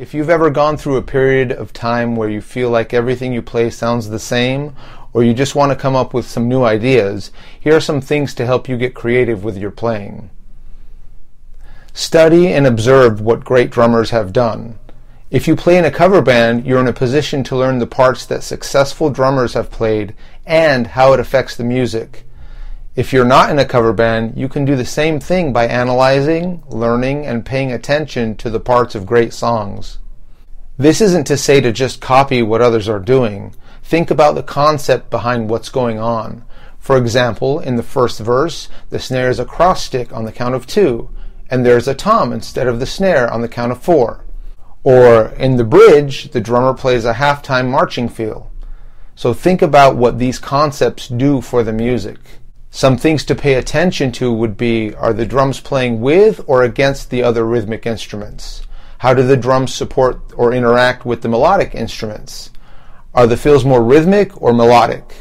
If you've ever gone through a period of time where you feel like everything you play sounds the same, or you just want to come up with some new ideas, here are some things to help you get creative with your playing. Study and observe what great drummers have done. If you play in a cover band, you're in a position to learn the parts that successful drummers have played and how it affects the music. If you're not in a cover band, you can do the same thing by analyzing, learning, and paying attention to the parts of great songs. This isn't to say to just copy what others are doing. Think about the concept behind what's going on. For example, in the first verse, the snare is a cross stick on the count of 2, and there's a tom instead of the snare on the count of 4. Or in the bridge, the drummer plays a halftime marching feel. So think about what these concepts do for the music. Some things to pay attention to would be, are the drums playing with or against the other rhythmic instruments? How do the drums support or interact with the melodic instruments? Are the fills more rhythmic or melodic?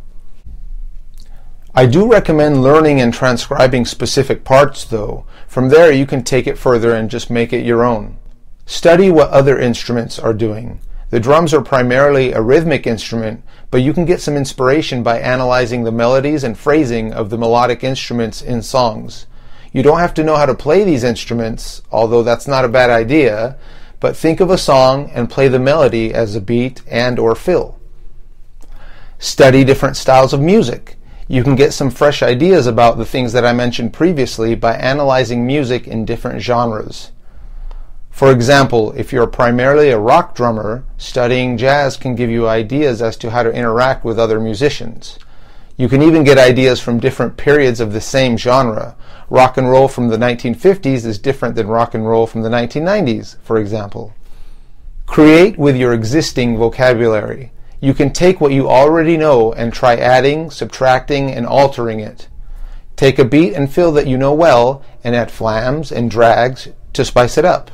I do recommend learning and transcribing specific parts though. From there you can take it further and just make it your own. Study what other instruments are doing. The drums are primarily a rhythmic instrument, but you can get some inspiration by analyzing the melodies and phrasing of the melodic instruments in songs. You don't have to know how to play these instruments, although that's not a bad idea, but think of a song and play the melody as a beat and or fill. Study different styles of music. You can get some fresh ideas about the things that I mentioned previously by analyzing music in different genres. For example, if you're primarily a rock drummer, studying jazz can give you ideas as to how to interact with other musicians. You can even get ideas from different periods of the same genre. Rock and roll from the 1950s is different than rock and roll from the 1990s, for example. Create with your existing vocabulary. You can take what you already know and try adding, subtracting, and altering it. Take a beat and fill that you know well and add flams and drags to spice it up.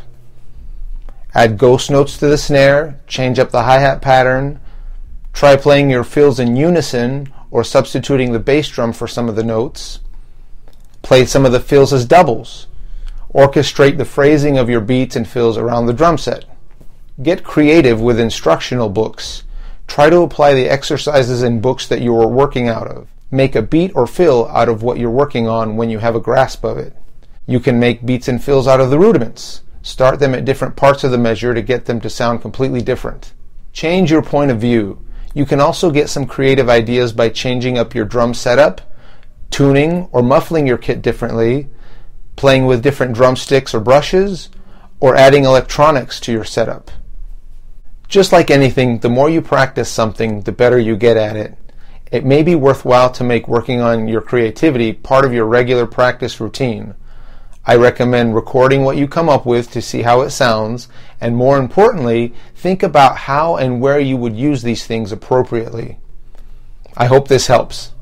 Add ghost notes to the snare, change up the hi-hat pattern, try playing your fills in unison or substituting the bass drum for some of the notes. Play some of the fills as doubles. Orchestrate the phrasing of your beats and fills around the drum set. Get creative with instructional books. Try to apply the exercises in books that you are working out of. Make a beat or fill out of what you're working on when you have a grasp of it. You can make beats and fills out of the rudiments. Start them at different parts of the measure to get them to sound completely different. Change your point of view. You can also get some creative ideas by changing up your drum setup, tuning or muffling your kit differently, playing with different drumsticks or brushes, or adding electronics to your setup. Just like anything, the more you practice something, the better you get at it. It may be worthwhile to make working on your creativity part of your regular practice routine. I recommend recording what you come up with to see how it sounds, and more importantly, think about how and where you would use these things appropriately. I hope this helps.